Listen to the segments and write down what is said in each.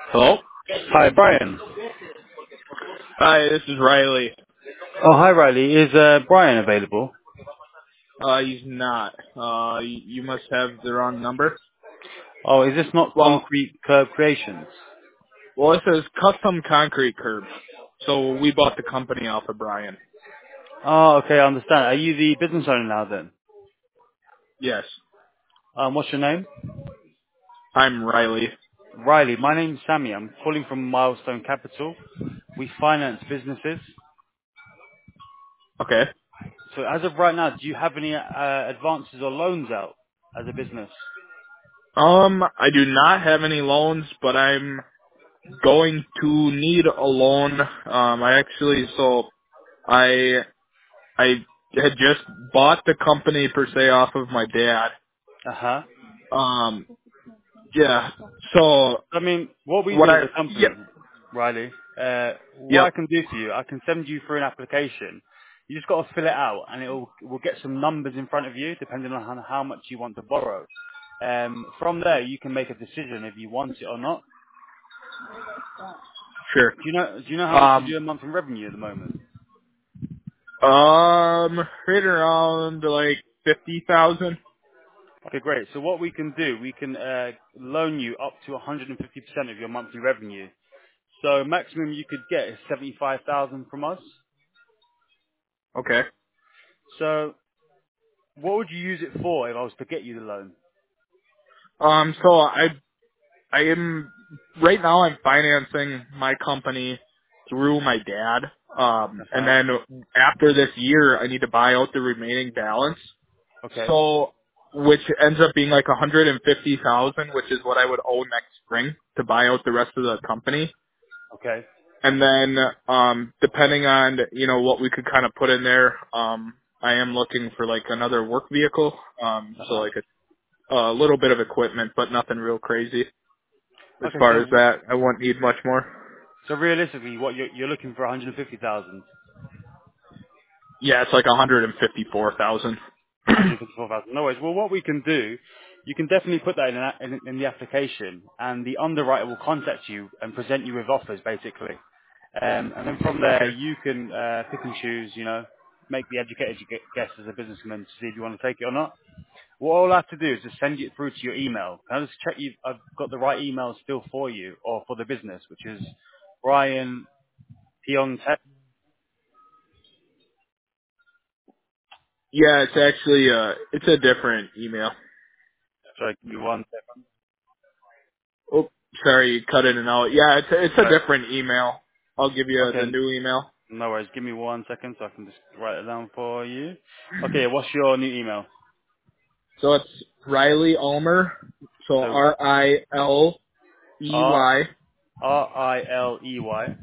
Hello? Hi, Brian. Hi, this is Riley. Oh, hi, Riley. Is Brian available? He's not. You must have the wrong number. Oh, is this not Well, Concrete Curb Creations? well, it says custom concrete curb. So we bought the company off of Brian. Oh, okay, I understand. Are you the business owner now then? Yes, What's your name? I'm Riley. Riley. My name's Sammy. I'm calling from Milestone Capital. We finance businesses. Okay. So as of right now, do you have any advances or loans out as a business? I do not have any loans, but I'm going to need a loan. I I had just bought the company per se off of my dad. Uh-huh. Um, yeah. So I mean, what we what do as I a yep company, Riley, what yep I can do for you, I can send you through an application. You just got to fill it out, and we'll get some numbers in front of you, depending on how much you want to borrow. From there, you can make a decision if you want it or not. sure. Do you know how much you Um, do a month in revenue at the moment? right around like 50,000. Okay, great. So what we can do, we can loan you up to 150% of your monthly revenue. So maximum you could get is 75,000 from us. Okay. So what would you use it for if I was to get you the loan? So I am right now I'm financing my company through my dad. And Uh-huh. then after this year, I need to buy out the remaining balance. Okay. So, which ends up being like 150,000, which is what I would owe next spring to buy out the rest of the company. Okay. And then, depending on, what we could kind of put in there, I am looking for like another work vehicle. So Uh-huh. like a little bit of equipment, but nothing real crazy. As Okay. far as So that, I won't need much more. so realistically, what you're looking for 150,000, Yeah, it's like 154,000. 154,000. No worries. Well, what we can do, you can definitely put that in the application, and the underwriter will contact you and present you with offers, basically. And then from there, Okay. you can pick and choose. Make the educated guess as a businessman to see if you want to take it or not. What I'll have to do is just send it through to your email. Can I just check I've got the right email still for you or for the business, which is Brian Piontek. Yeah, it's actually it's a different email. Sorry, give me one Oh, sorry, you cut in and out. Yeah, it's a second. different email. I'll give you the Okay, new email. no worries. Give me 1 second so I can just write it down for you. Okay, what's your new email? So it's Riley Ulmer. So So R RILEY RILEY.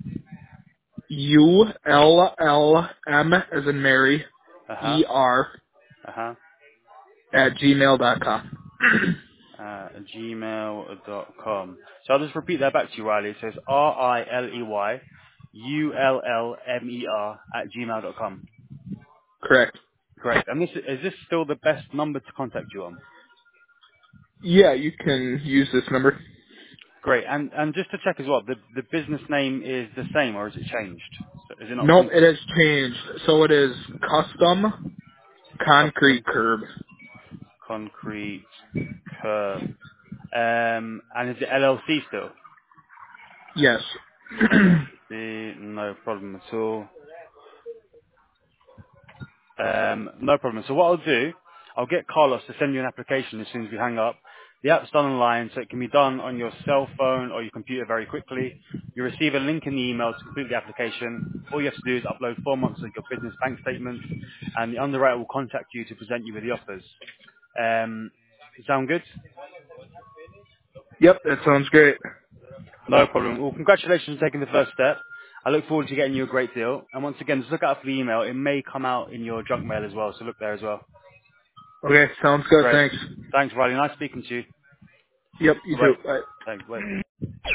ULLM as in Mary Uh huh. ER Uh huh. at gmail.com. Gmail.com. So I'll just repeat that back to you, Riley. It says RILEY ULLMER at gmail.com. Correct. Great. And is this still the best number to contact you on? Yeah, you can use this number. Great. And just to check as well, the business name is the same or is it changed? So is it not Nope, it has changed. So it is custom concrete custom curb. concrete curb? And is it LLC still? Yes. LLC, no problem at all. No problem. So what I'll do, I'll get Carlos to send you an application as soon as we hang up. The app's done online, so it can be done on your cell phone or your computer very quickly. You receive a link in the email to complete the application. All you have to do is upload 4 months of your business bank statement, and the underwriter will contact you to present you with the offers. Sound good? Yep, that sounds great. No problem. Well, congratulations on taking the first step. I look forward to getting you a great deal. And once again, just look out for the email. It may come out in your junk mail as well, so look there as well. Okay, sounds good. Great. Thanks. Thanks, Riley. Nice speaking to you. Yep, you Bye-bye. too. Bye. Thanks. Bye.